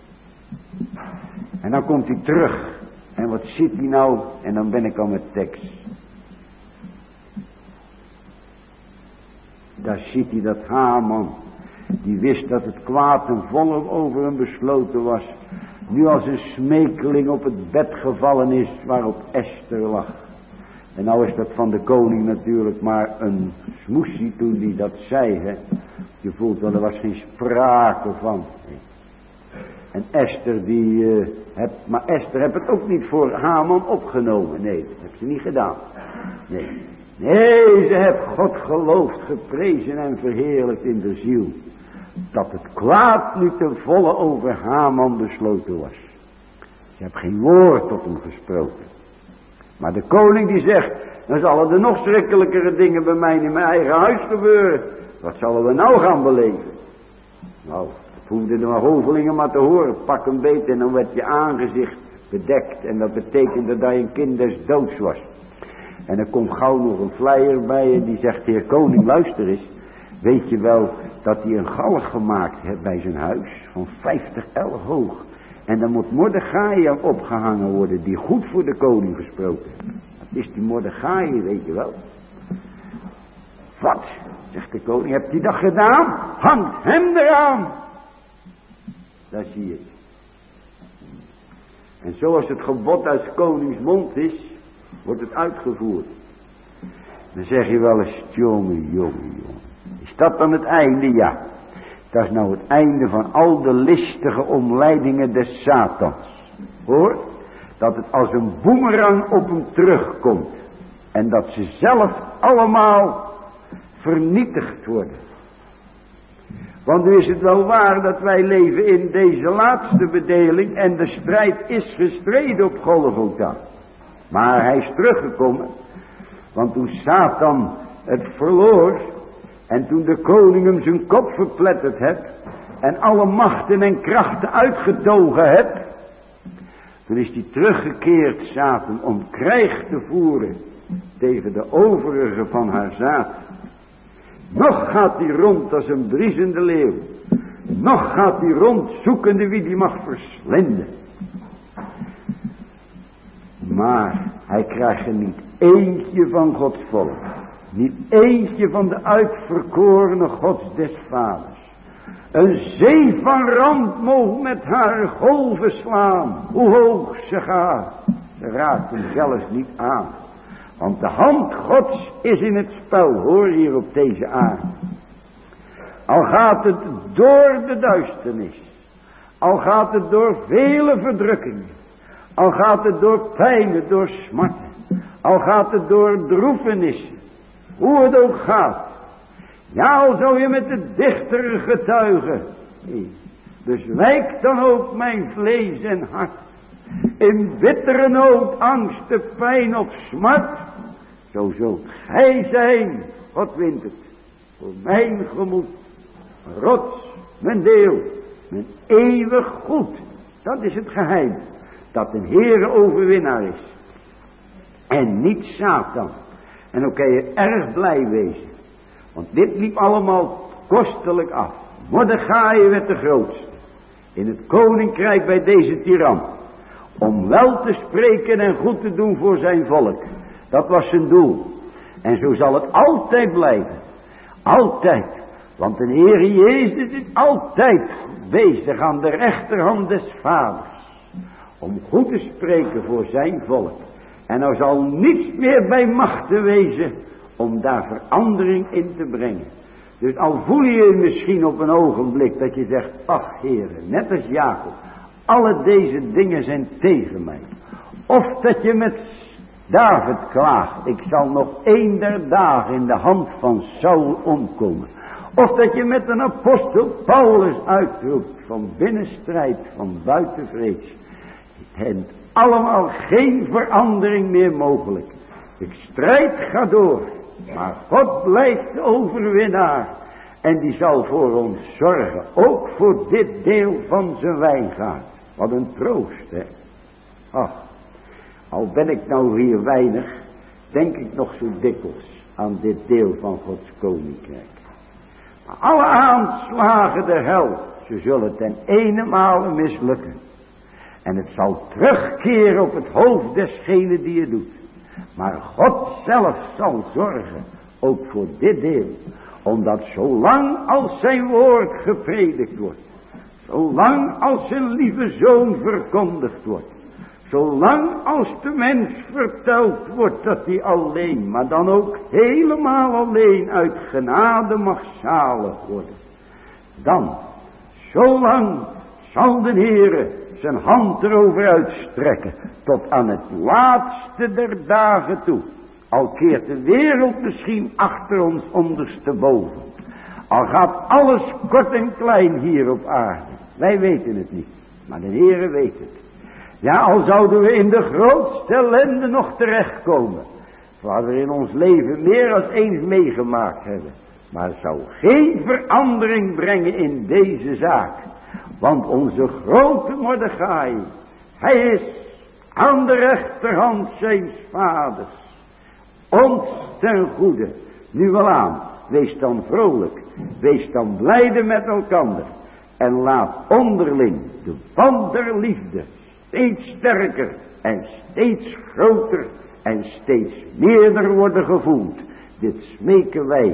En dan komt hij terug. En wat ziet hij nou? En dan ben ik al met tekst. Daar ziet hij dat Haman, die wist dat het kwaad ten volle over hem besloten was, nu als een smeekeling op het bed gevallen is waarop Esther lag. En nou is dat van de koning natuurlijk maar een smoesie toen hij dat zei. Hè. Je voelt wel, er was geen sprake van. En Esther die, uh, heb, maar Esther heeft het ook niet voor Haman opgenomen. Nee, dat heeft ze niet gedaan. Nee. Nee, ze heeft God geloofd, geprezen en verheerlijkt in de ziel. Dat het kwaad nu ten volle over Haman besloten was. Ze heeft geen woord tot hem gesproken. Maar de koning die zegt, dan zullen er nog schrikkelijkere dingen bij mij in mijn eigen huis gebeuren. Wat zullen we nou gaan beleven? Nou, het hoefde de hovelingen maar te horen. Pak een beet en dan werd je aangezicht bedekt. En dat betekende dat je een kind des doods was. En er komt gauw nog een vleier bij en die zegt, heer koning, luister eens. Weet je wel dat hij een galg gemaakt heeft bij zijn huis, van vijftig el hoog. En dan moet Mordechai aan opgehangen worden, die goed voor de koning gesproken. Dat is die Mordechai, weet je wel. Wat, zegt de koning, hebt hij dat gedaan? Hangt hem eraan. Daar zie je het. En zoals het gebod uit konings mond is, wordt het uitgevoerd. Dan zeg je wel eens, jongen, jongen, jongen. Is dat dan het einde? Ja. Dat is nou het einde van al de listige omleidingen des Satans. Hoor, dat het als een boemerang op hem terugkomt. En dat ze zelf allemaal vernietigd worden. Want nu is het wel waar dat wij leven in deze laatste bedeling. En de strijd is gestreden op Golgotha. Maar hij is teruggekomen. Want toen Satan het verloor. En toen de koning hem zijn kop verpletterd heeft. En alle machten en krachten uitgetogen heeft. Toen is hij teruggekeerd, Satan, om krijg te voeren. Tegen de overige van haar zaad. Nog gaat hij rond als een briesende leeuw. Nog gaat hij rond zoekende wie die mag verslinden. Maar hij krijgt er niet eentje van Gods volk. Niet eentje van de uitverkorene Gods des vaders. Een zee van rand mogen met haar golven slaan. Hoe hoog ze gaat. Ze raakt hem zelfs niet aan. Want de hand Gods is in het spel, hoor, hier op deze aarde. Al gaat het door de duisternis. Al gaat het door vele verdrukkingen. Al gaat het door pijnen, door smarten. Al gaat het door droefenissen. Hoe het ook gaat. Ja, al zou je met de dichtere getuigen. Dus wijk dan ook mijn vlees en hart. In bittere nood, angst, pijn of smart. Zo zult gij zijn, God wint het. Voor mijn gemoed. Rots, mijn deel. Mijn eeuwig goed. Dat is het geheim. Dat een Heere overwinnaar is. En niet Satan. En dan kan je erg blij wezen. Want dit liep allemaal kostelijk af. Mordechai werd de grootste. In het koninkrijk bij deze tiran. Om wel te spreken en goed te doen voor zijn volk. Dat was zijn doel. En zo zal het altijd blijven. Altijd. Want de Heere Jezus is altijd bezig aan de rechterhand des vaders. Om goed te spreken voor zijn volk. En er zal niets meer bij machten wezen om daar verandering in te brengen. Dus al voel je je misschien op een ogenblik dat je zegt, ach heren, net als Jacob, alle deze dingen zijn tegen mij. Of dat je met David klaagt, ik zal nog één der dagen in de hand van Saul omkomen. Of dat je met een apostel Paulus uitroept, van binnen strijd, van buiten vrees. En allemaal geen verandering meer mogelijk. De strijd gaat door, maar God blijft de overwinnaar. En die zal voor ons zorgen, ook voor dit deel van zijn wijngaard. Wat een troost, hè. Ach, al ben ik nou hier weinig, denk ik nog zo dikwijls aan dit deel van Gods koninkrijk. Maar alle aanslagen der hel, ze zullen ten eenenmale mislukken. En het zal terugkeren op het hoofd desgene die het doet. Maar God zelf zal zorgen, ook voor dit deel. Omdat zolang als zijn woord gepredikt wordt, zolang als zijn lieve zoon verkondigd wordt, zolang als de mens verteld wordt dat hij alleen, maar dan ook helemaal alleen uit genade mag zalig worden. Dan, zolang zal de Heere zijn hand erover uitstrekken tot aan het laatste der dagen toe. Al keert de wereld misschien achter ons ondersteboven. Al gaat alles kort en klein hier op aarde. Wij weten het niet, maar de Heere weet het. Ja, al zouden we in de grootste ellende nog terechtkomen. Wat we in ons leven meer dan eens meegemaakt hebben. Maar het zou geen verandering brengen in deze zaak. Want onze grote Mordechai, hij is aan de rechterhand zijn vaders. Ons ten goede. Nu wel aan. Wees dan vrolijk. Wees dan blijde met elkander. En laat onderling de band der liefde steeds sterker en steeds groter en steeds meerder worden gevoeld. Dit smeken wij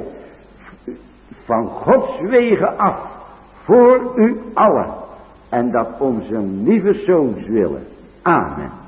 van Gods wegen af voor u allen. En dat onze lieve zoons willen. Amen.